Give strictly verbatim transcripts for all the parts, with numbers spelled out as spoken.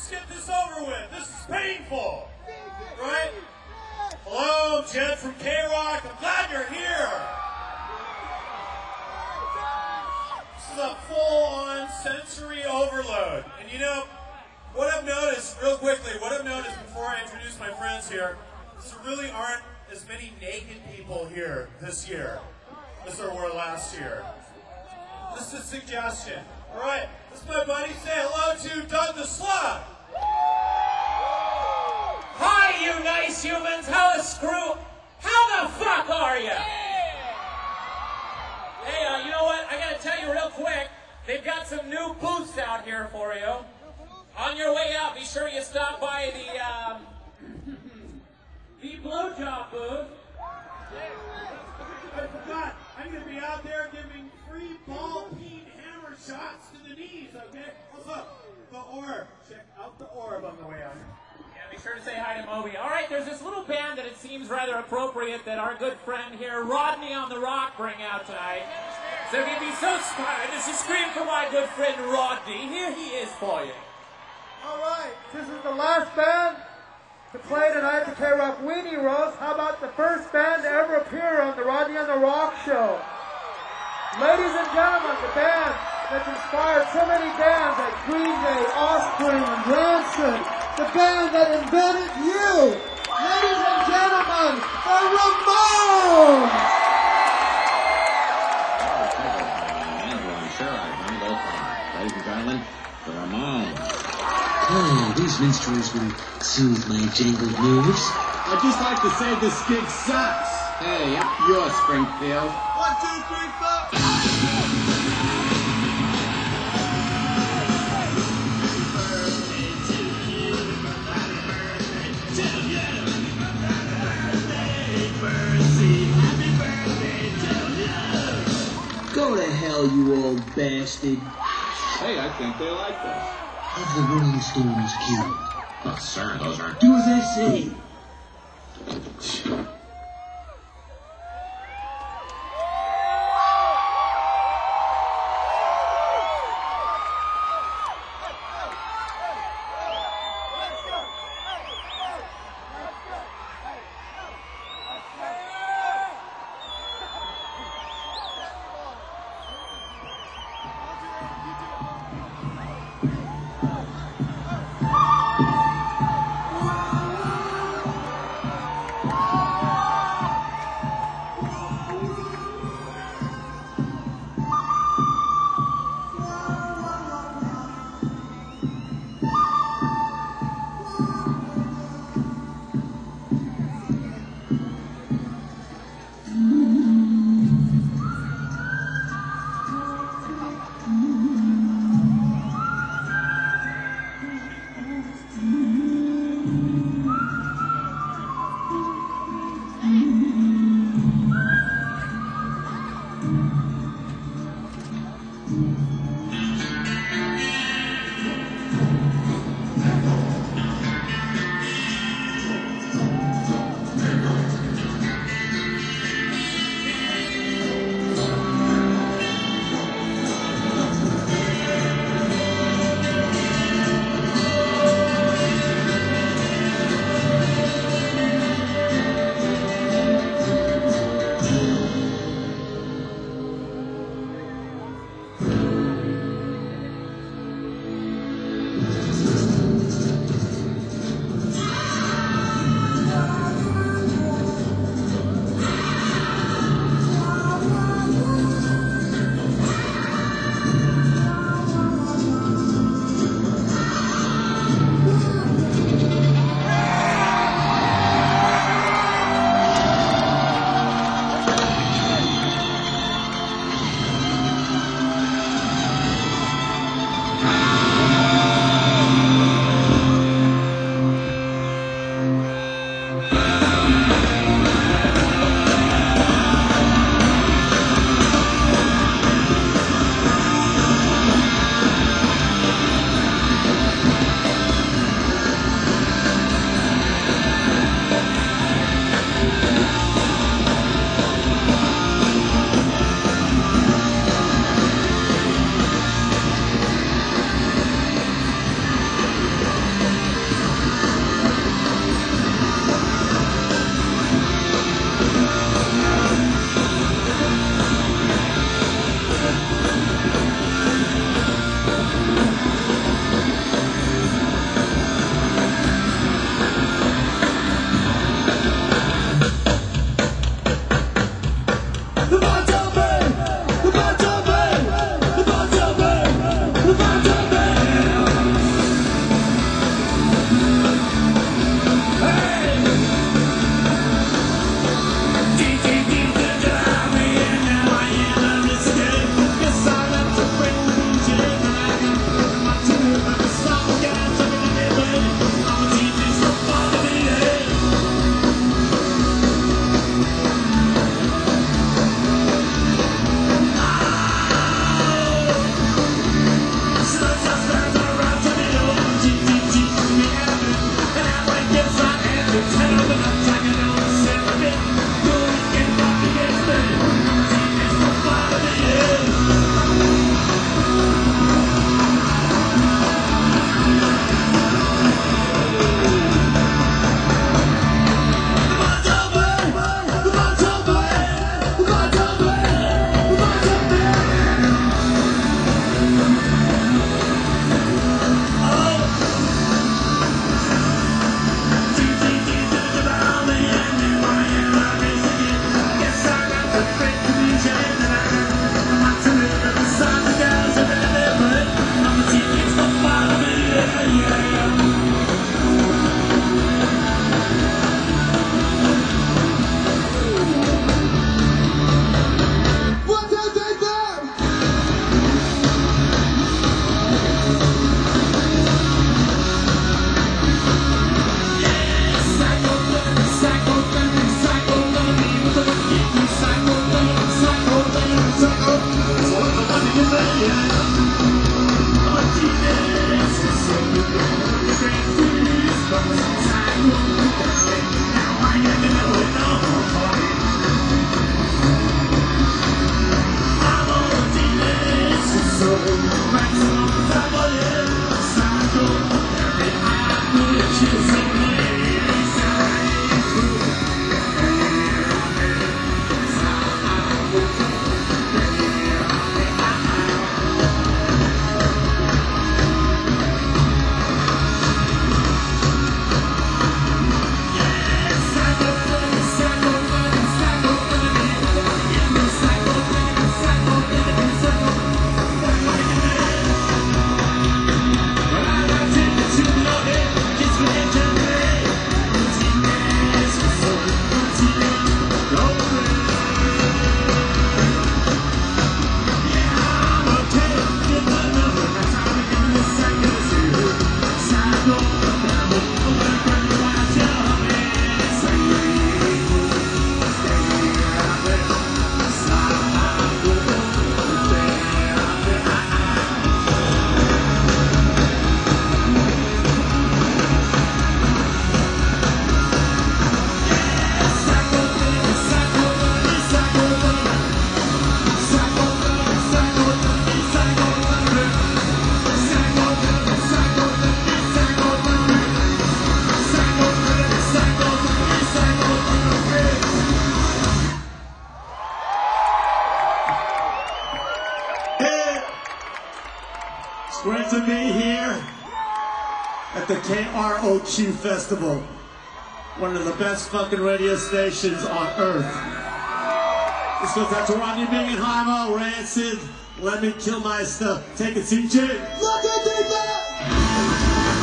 Let's get this over with. This is painful. Right? Hello, Jed from K-Rock. I'm glad you're here. This is a full-on sensory overload. And you know, what I've noticed, real quickly, what I've noticed before I introduce my friends here, is there really aren't as many naked people here this year as there were last year. This is a suggestion. All right, this is my buddy. Say hello to Doug the Slug. Hi, you nice humans. How the screw? How the fuck are you? Hey, uh, you know what? I gotta tell you real quick. They've got some new booths out here for you. On your way out, be sure you stop by the um, the blowjob booth. I forgot. I'm going to be out there giving free ball peen hammer shots to the knees, okay? Also, the orb. Check out the orb on the way out here. Yeah, be sure to say hi to Moby. All right, there's this little band that it seems rather appropriate that our good friend here, Rodney on the Rock, bring out tonight. So if you'd be so inspired, just to scream for my good friend Rodney. Here he is for you. All right, this is the last band to play tonight, the K-Rock Weenie Roast. How about the first band to ever appear on the Rodney on the Rock show? Ladies and gentlemen, the band that's inspired so many bands like Green Day, Offspring, and Rancid. The band that invented you. Ladies and gentlemen, the Ramones! Sure, I can go far. Ladies and gentlemen, the Ramones. Oh, these minstrels will soothe my jangled nerves. I'd just like to say this gig sucks. Hey, up yours, Springfield. One, two, three, four. Go to hell, you old bastard. Hey, I think they like this. Have the Rolling Stones killed. Oh, sir, those aren't... Do as I say. Great to be here at the K R O Q Festival, one of the best fucking radio stations on earth. This goes out to Rodney Bingenheimer, Rancid, Let Me Kill My Stuff. Take it, C J. Look at that!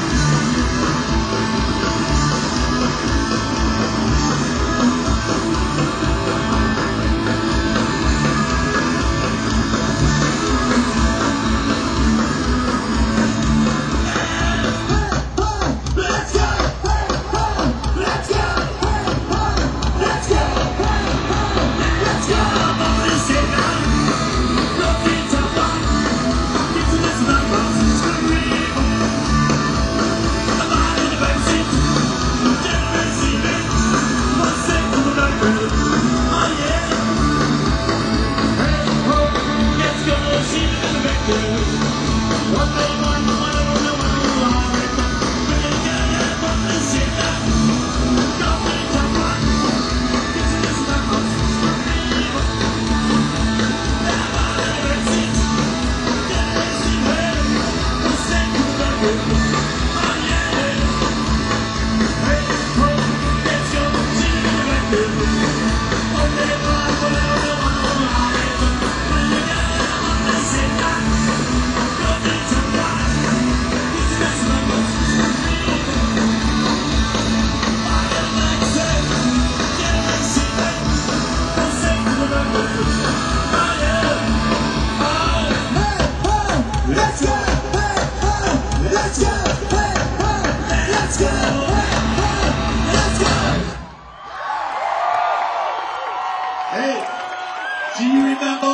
Hey, do you remember?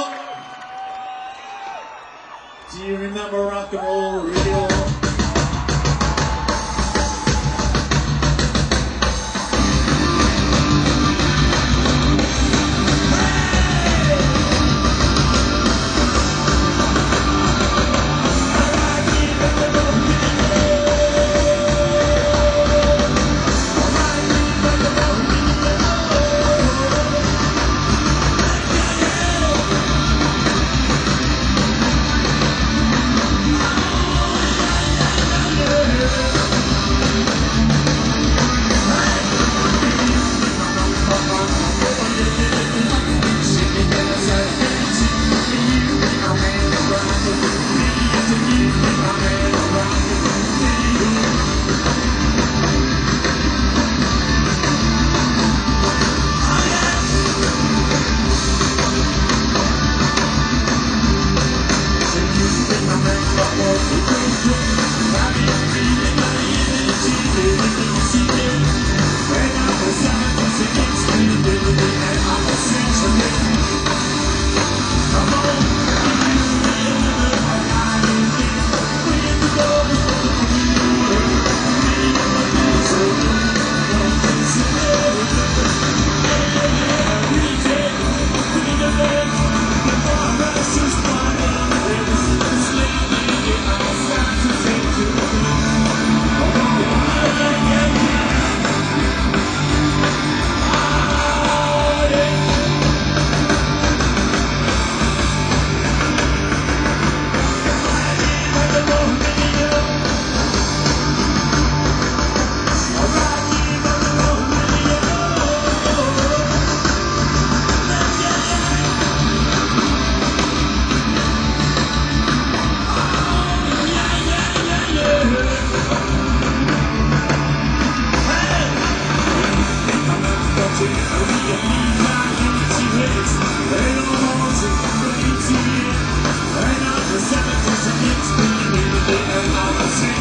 Do you remember rock and roll radio?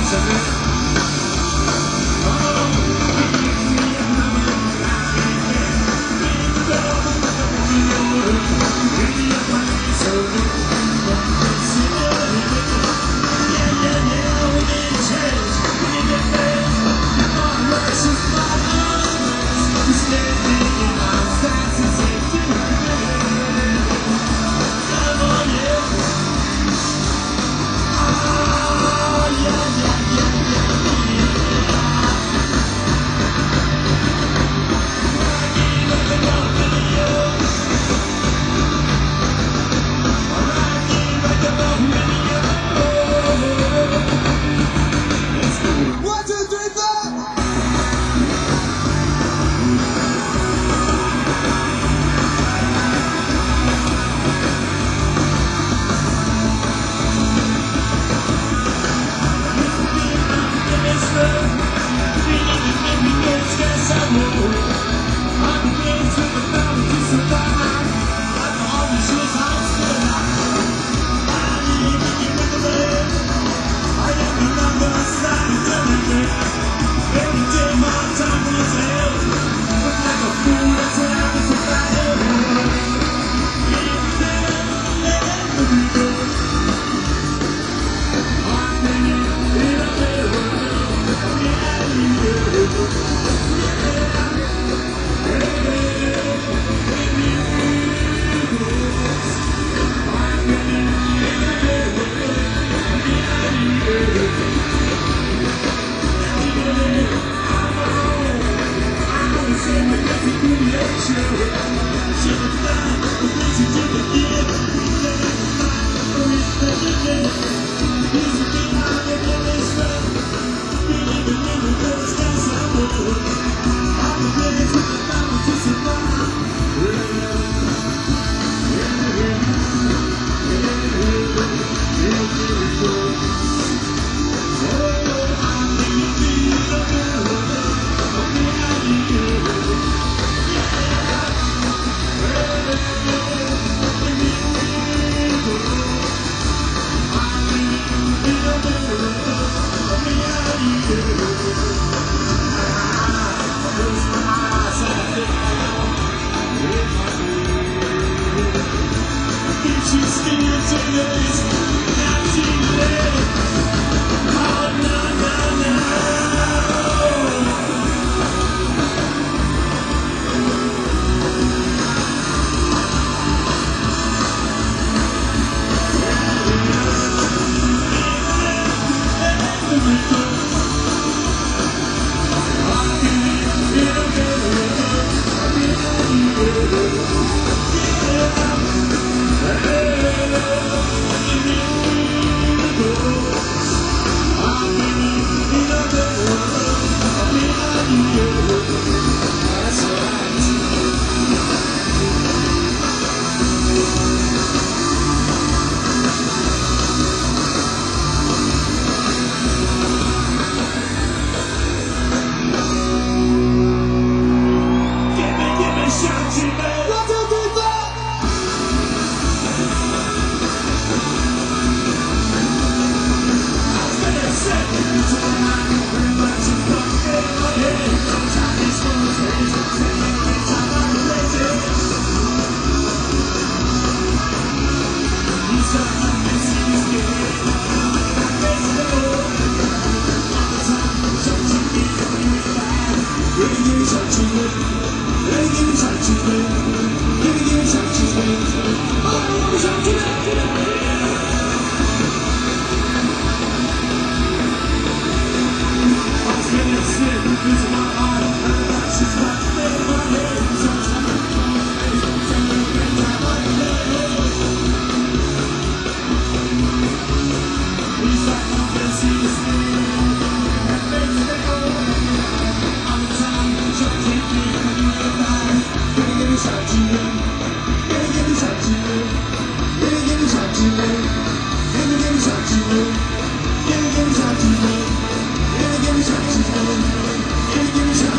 Give me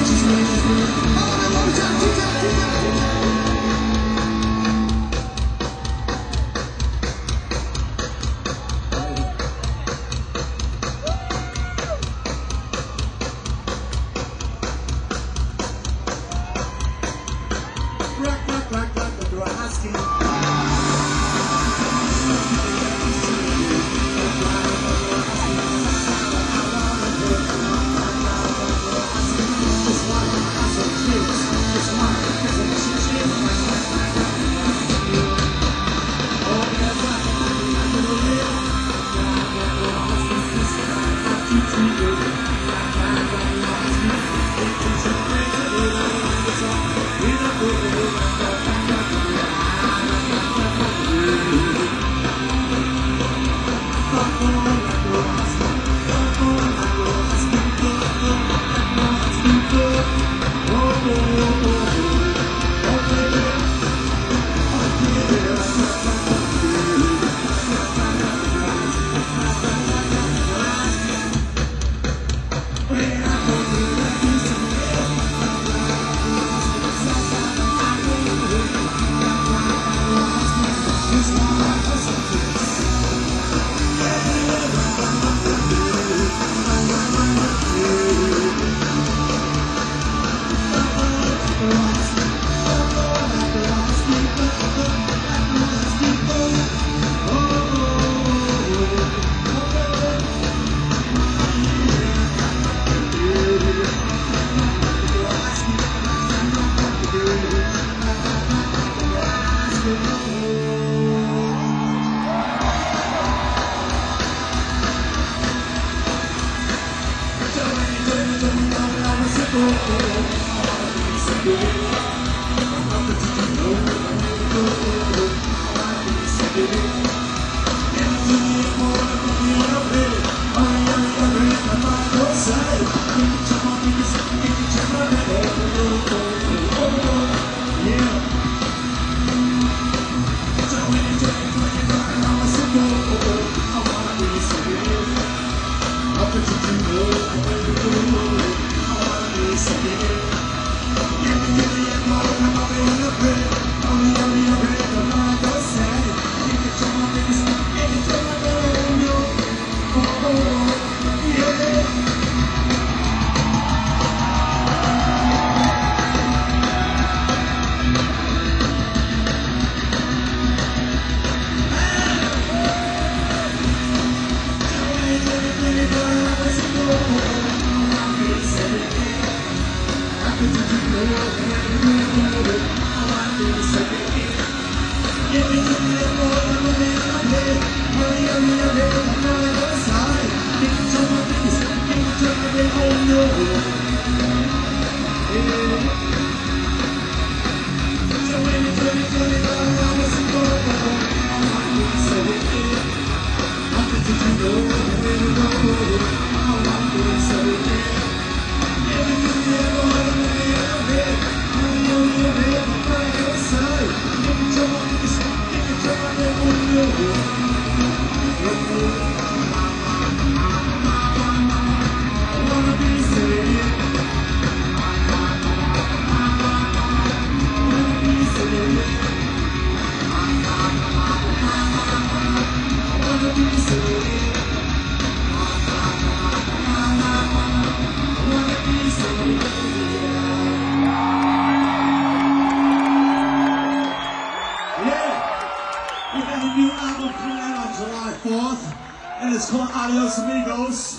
It's called Adios Amigos.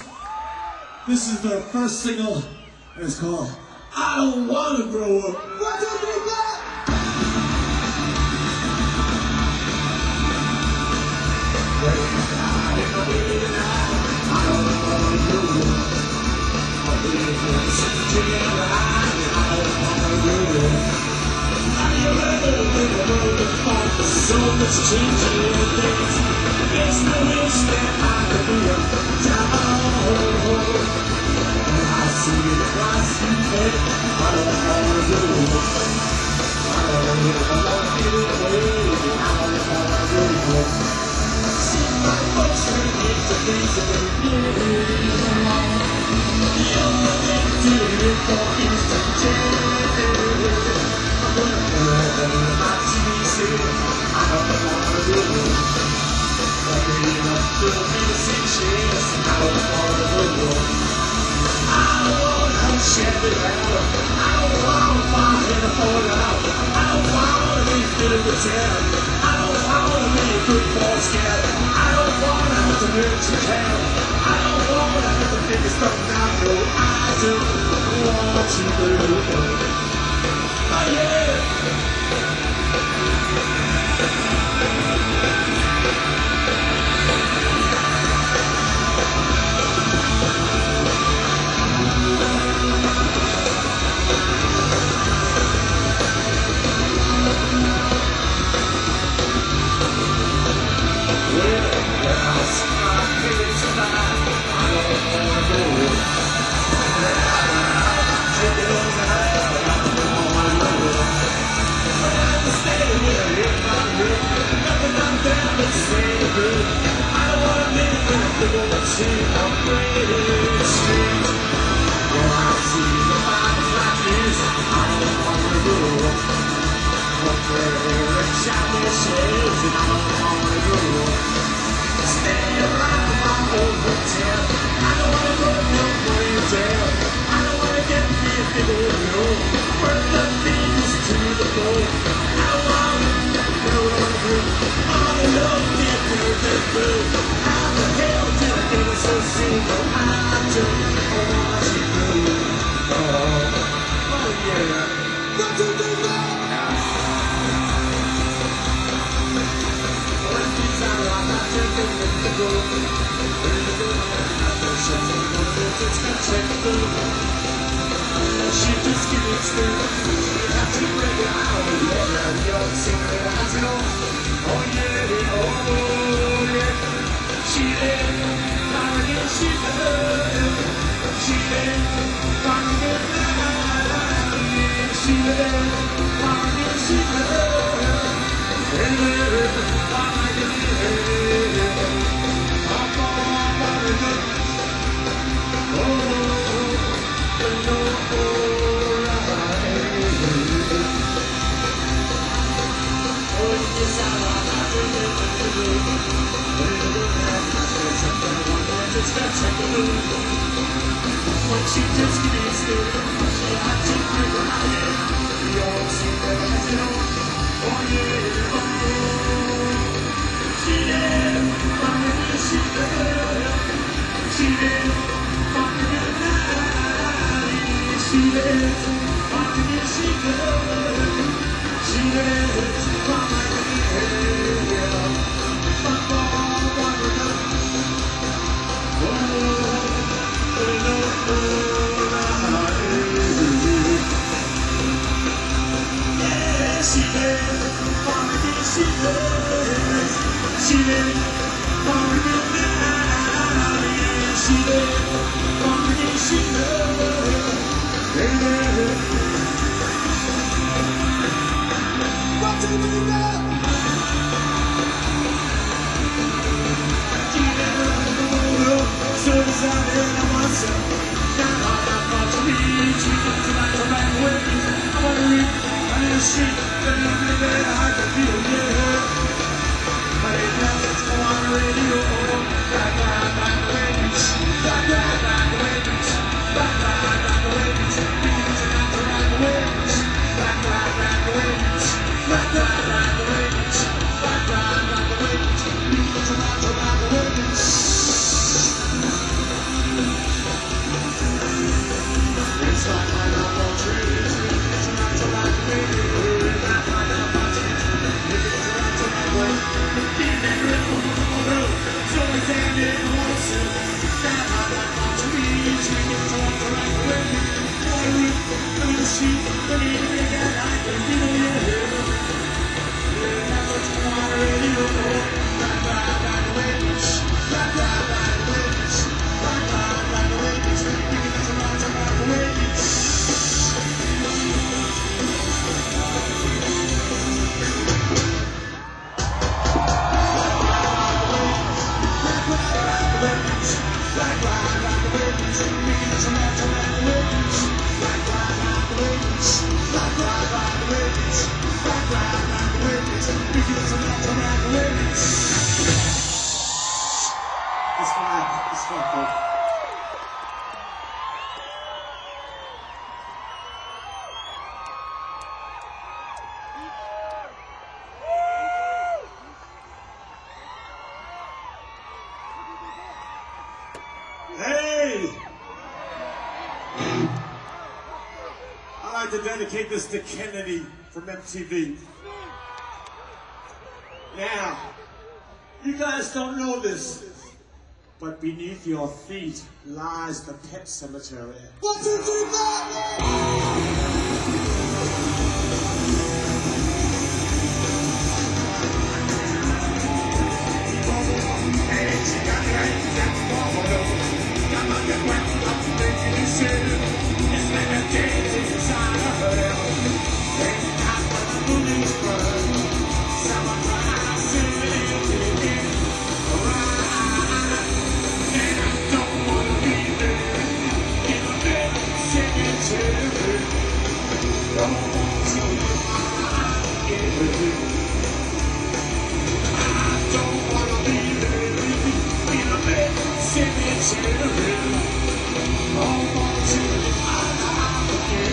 This is the first single, and it's called I Don't Wanna Grow Up. One, two, three, four. So much changing in things. It's the wish that I could be a down. I see it across the bed. I don't wanna do it. I don't wanna get away. I don't wanna do it. See my folks turn into things that they really want. You're living to it for instant change. I'm gonna put it in my T V set. I don't wanna do it. I'm big enough to be a six-years. I don't wanna do it. I don't wanna share it out. I don't wanna find it and fall out. I don't wanna be fitted with town. I don't wanna be a football scout. I don't wanna have to live to town. I don't wanna have the biggest stuff now. No, I don't want to do it. Oh yeah! It's she just gets still. You have to break it out. Yeah, your secret has it all. Oh yeah, oh yeah. She did, Maria, she did. She did, Maria, she did. Maria, she did. And then, Maria, I'm all about it. Oh, oh, oh, she just gets still. She had to break her heart. We all see that as it all. Oh yeah, oh. She did, Maria, she did. She did, Maria, she did. Maria, she did. She did, Maria. She did, Maria, she did. She did, Maria, she did. Maria, she did. What do you do now? So decided I myself. Now I'm not far to reach. Tonight I'm back with me. I wanna read. I need a street. Then I'm in there. I can feel it. But ain't nothing to on the radio. Back, back, back, wait. Back, back, back, wait. Back, back, back, wait. Because I'm not the right wait. Back, back, back, wait. Back, back, back, wait. Back, back, back, wait. Because I'm not the right wait. It's like my number three. It's not to like me. It's not my number two. It's not to my way. It's not my way. So I stand in the water. Not my number three. It's not to like me. What a roof. I'm in the street. I need to make that I can feel it. There's not much more on the radio. Back, back, back, wait. Back, back, back, wait. Back, back, back, wait. Because I'm not to like me. It's fine. It's fine, folks. Hey! I'd like to dedicate this to Kennedy from M T V. Now, you guys don't know this, but beneath your feet lies the pet cemetery. One, two, three, four! Cemetery. Oh,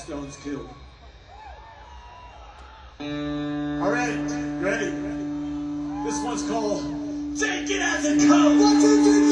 Stones killed. All right, ready? This one's called Take It As It Comes. One, two, three,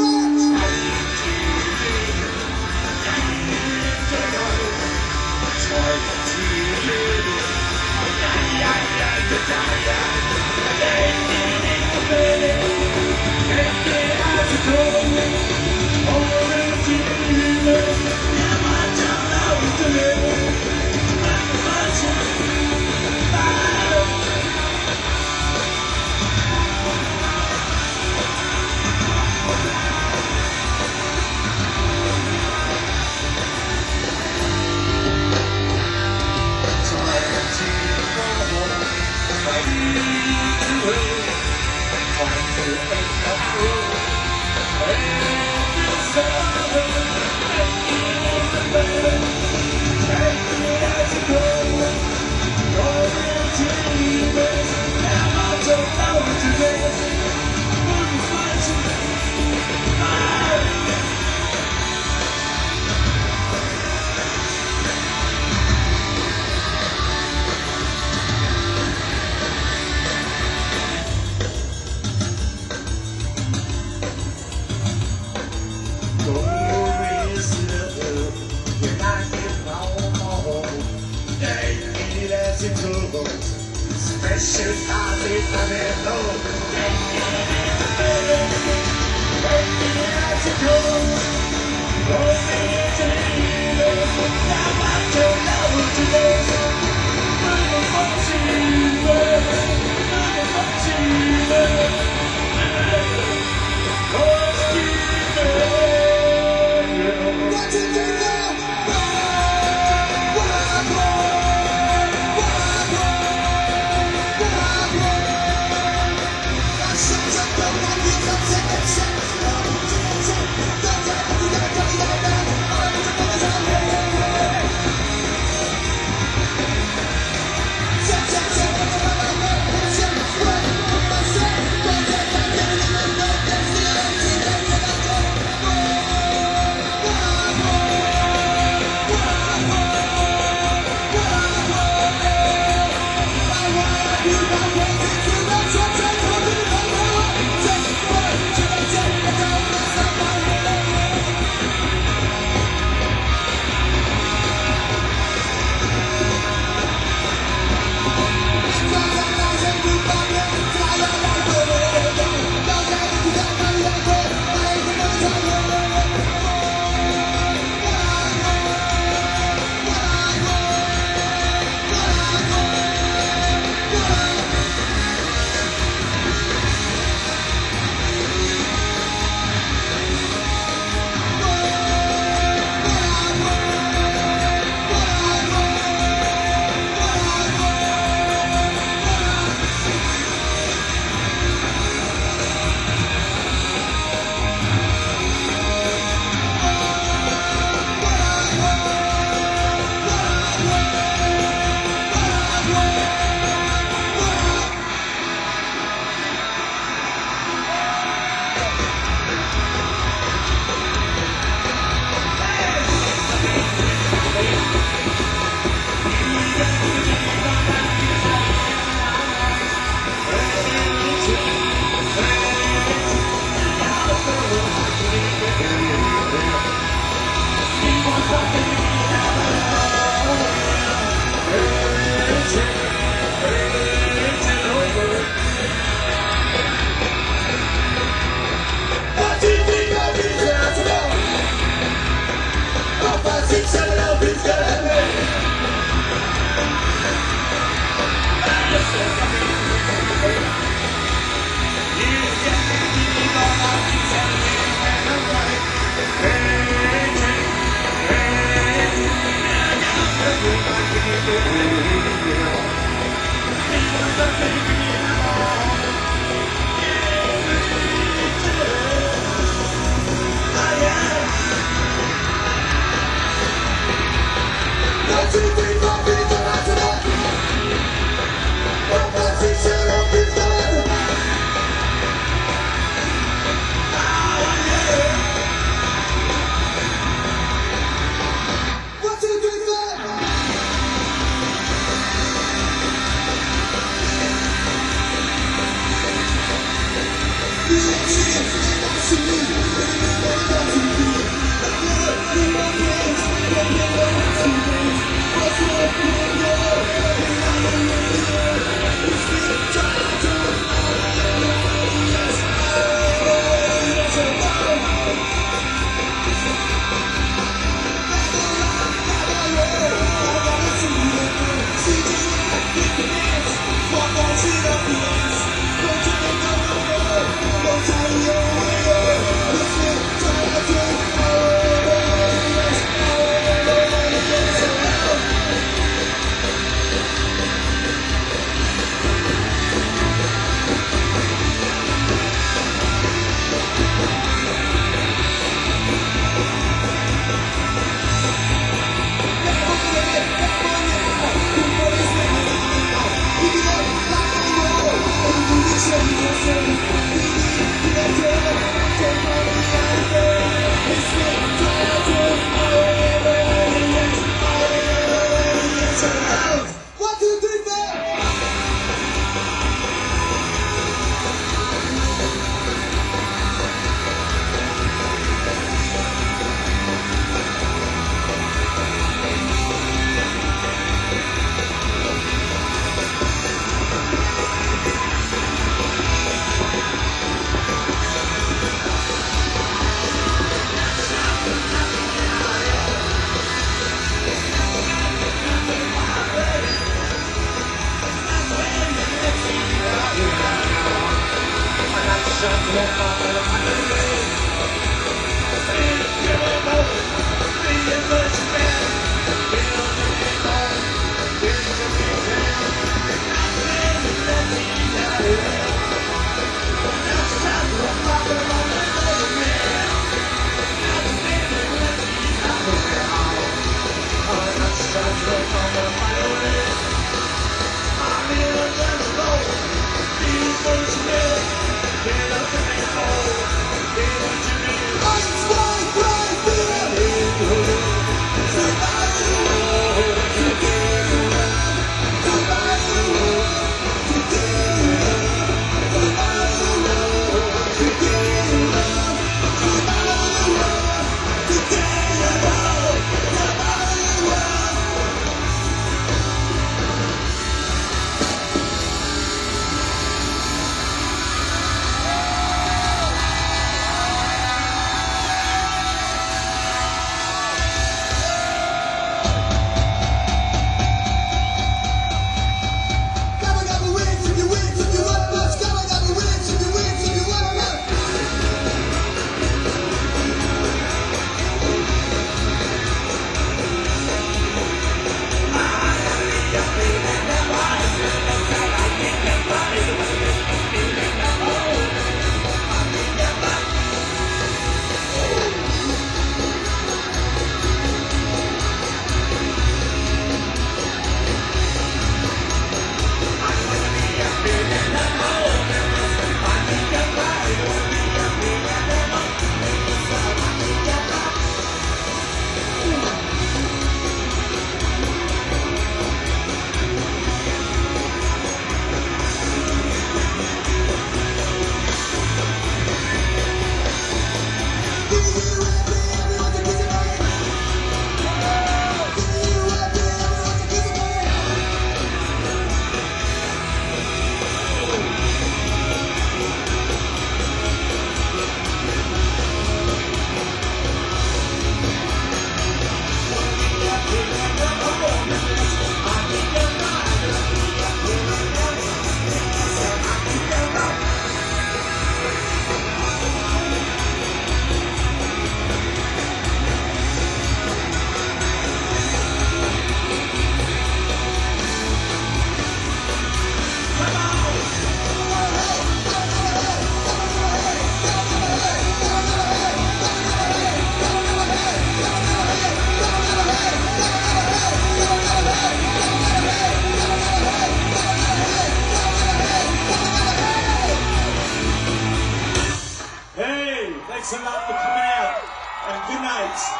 Thanks a lot for coming out, and good night.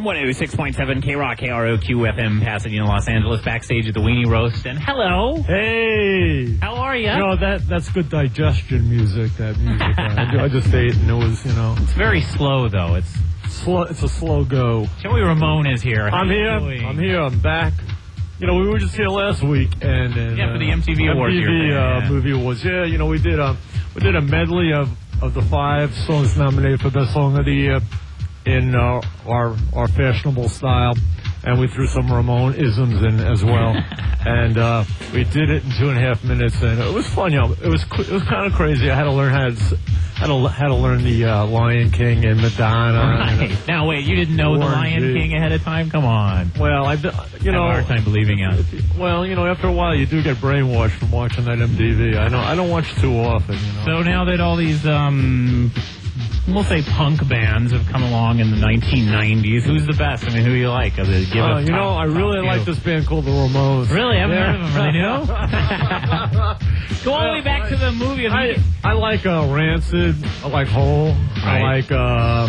one oh six point seven K Rock, K R O Q F M, Pasadena, Los Angeles, backstage at the Weenie Roast. And hello. Hey. How are you? You know, that that's good digestion music, that music. I, I just ate and it was, you know. It's very slow, though. It's slow. It's a slow go. Joey Ramone is here. How I'm here. doing? I'm here. I'm back. You know, we were just here last week, and, and yeah, for the uh, M T V Awards. M T V here, uh, yeah. movie awards. Yeah, you know, we did a we did a medley of, of the five songs nominated for Best Song of the Year in uh, our our fashionable style, and we threw some Ramon isms in as well. And uh, we did it in two and a half minutes, and it was fun. You know, it was it was kind of crazy. I had to learn how to had to had to learn the uh, Lion King and Madonna. Right. And, now wait, you didn't know Warren the Lion G. King ahead of time? Come on. Well, I you know I have a hard time believing it. Well, you know, after a while, you do get brainwashed from watching that M T V. I know I don't watch too often. You know. So now that all these um. we'll say punk bands have come along in the nineteen nineties. Who's the best? I mean, who do you like? Give uh, us you top, know, I really like few. this band called the Ramones. Really? I haven't yeah. heard of them. Really new? Go all the way back to the movie. I, I like uh, Rancid. I like Hole. Right. I like... Uh,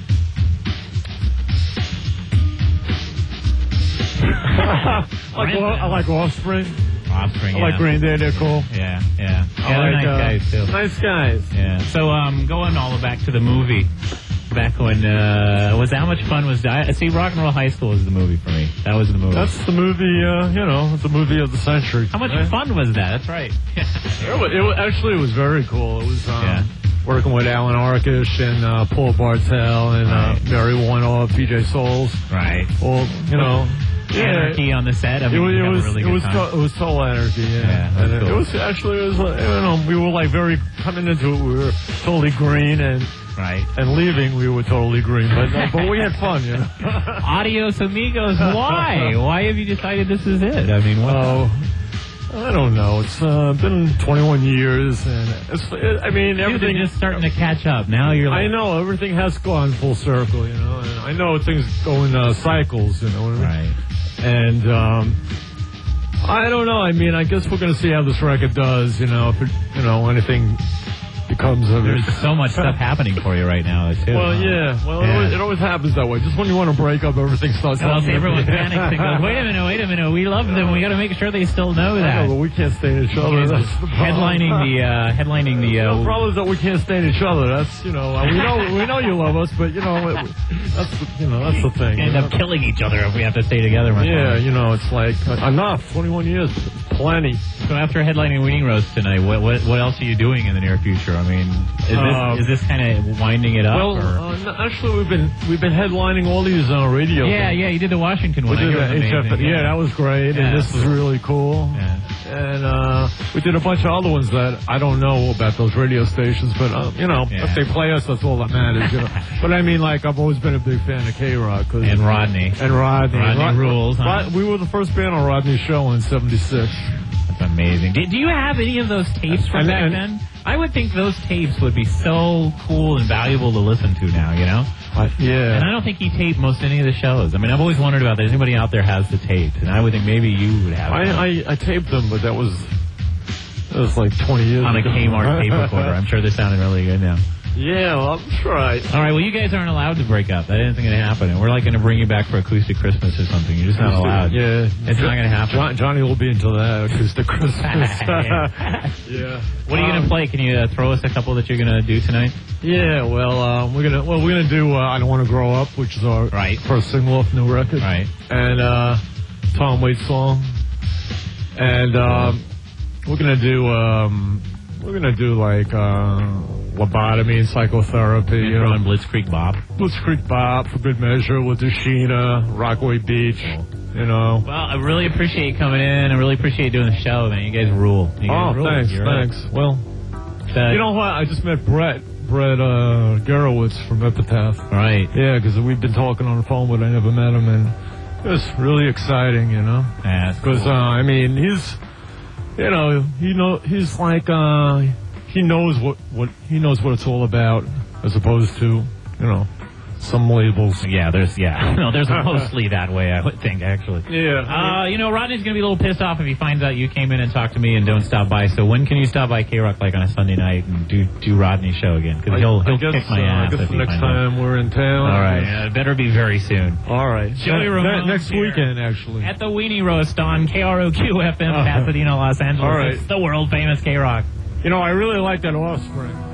I, like I like Offspring. Offspring, I yeah. like Green Day. They're cool. Yeah, yeah. I Yeah, they're like, nice uh, guys, too. Nice guys. Yeah. So, um, going all the way back to the movie, back when, uh, was how much fun was that? See, Rock and Roll High School was the movie for me. That was the movie. That's the movie, uh, you know, the movie of the century. How much right? fun was that? That's right. it, was, it was, actually, it was very cool. It was, um, yeah. working with Alan Arkish and uh, Paul Bartel and right. uh, Mary Warnoff, P J Souls. Right. Well, you know. Yeah, anarchy on the set. I mean, it, it was really it was time. to, it was total anarchy. Yeah, yeah and cool. it, it was actually it was like, you know, we were like very coming into it. We were totally green, and right, and leaving we were totally green. But uh, but we had fun, you know. Adios amigos. Why? Why have you decided this is it? I mean, what? Oh, I don't know. It's uh, been twenty-one years, and it's. It, I mean, everything is just starting to catch up. Now you're. Like, I know everything has gone full circle, you know. And I know things go in uh, cycles, you know. What I mean? Right. And um, I don't know. I mean, I guess we're going to see how this record does. You know, if it, you know anything becomes of There's it. so much stuff happening for you right now, too. Well, yeah. Well, yeah. It, always, it always happens that way. Just when you want to break up, everything starts. Well, see, everyone panics and goes, "Wait a minute, wait a minute. We love them. We got to make sure they still know that." I know, but we can't stand each other. That's the headlining the uh, headlining the. Uh, the problem is that we can't stand each other. That's you know we know we know you love us, but you know it, that's the, you know that's the thing. End up killing each other if we have to stay together. Yeah, you know it's like uh, enough. twenty-one years, plenty. So after headlining Weenie Roast tonight, what what what else are you doing in the near future? I mean, is this Um, is this kind of winding it up? Well, or? Uh, no, actually, we've been we've been headlining all these uh, radio. Yeah, things. yeah, you did the Washington one. We I did hear the it was H F. amazing. Yeah, that was great, Yeah, and this is cool. really cool. Yeah. And uh, we did a bunch of other ones that I don't know about those radio stations, but uh, you know, Yeah. if they play us, that's all that matters. You know. But I mean, like I've always been a big fan of K Rock And Rodney. and Rodney. Rodney Rod- rules, huh? Rod- we were the first band on Rodney's show in seventy-six. That's amazing. Do, do you have any of those tapes from And- back and- then? I would think those tapes would be so cool and valuable to listen to now, you know? Uh, yeah. And I don't think he taped most any of the shows. I mean, I've always wondered about that. Anybody out there has the tapes, and I would think maybe you would have them. I, I I taped them, but that was that was like twenty years On a ago. Kmart tape recorder. I'm sure they're sounding really good now. Yeah, well, I'm sure I. All right, well, you guys aren't allowed to break up. That isn't going to happen. And we're like going to bring you back for acoustic Christmas or something. You're just not allowed. Yeah. It's not going to happen. John, Johnny will be into that acoustic Christmas. yeah. yeah. What are you going to Um, play? Can you uh, throw us a couple that you're going to do tonight? Yeah, well, um, we're gonna well we're gonna do uh, I Don't Want to Grow Up, which is our Right. first single off the new record. Right. And uh, Tom Waits song. And um, we're gonna do um, we're gonna do like uh, lobotomy and psychotherapy. You're You know, throwing Blitzkrieg Bop. Blitzkrieg Bop for good measure. We'll do Sheena, Rockaway Beach. You know. Well, I really appreciate you coming in. I really appreciate you doing the show, man. You guys rule. You guys Oh, rule. thanks, You're thanks. Well, right. you know what? I just met Brett, Brett uh, Garowitz from Epitaph. Right. Yeah, because we've been talking on the phone, but I never met him, and it was really exciting, you know. Yeah, that's Because cool. uh, I mean, he's, you know, he know he's like uh, he knows what, what he knows what it's all about, as opposed to, you know, some labels. Yeah, there's yeah. No, there's mostly that way, I would think, actually. Yeah. Uh, you know, Rodney's going to be a little pissed off if he finds out you came in and talked to me and don't stop by. So when can you stop by K-Rock like on a Sunday night and do do Rodney's show again? Because he'll, he'll I guess, kick my uh, ass I guess if the he next finds out. time we're in town. All right, yeah, it better be very soon. All right. Joey Ne- Ramone's ne- next here. weekend, actually. At the Weenie Roast on K R O Q F M, Uh-huh. Pasadena, Los Angeles. All right. It's the world famous K-Rock. You know, I really like that Offspring.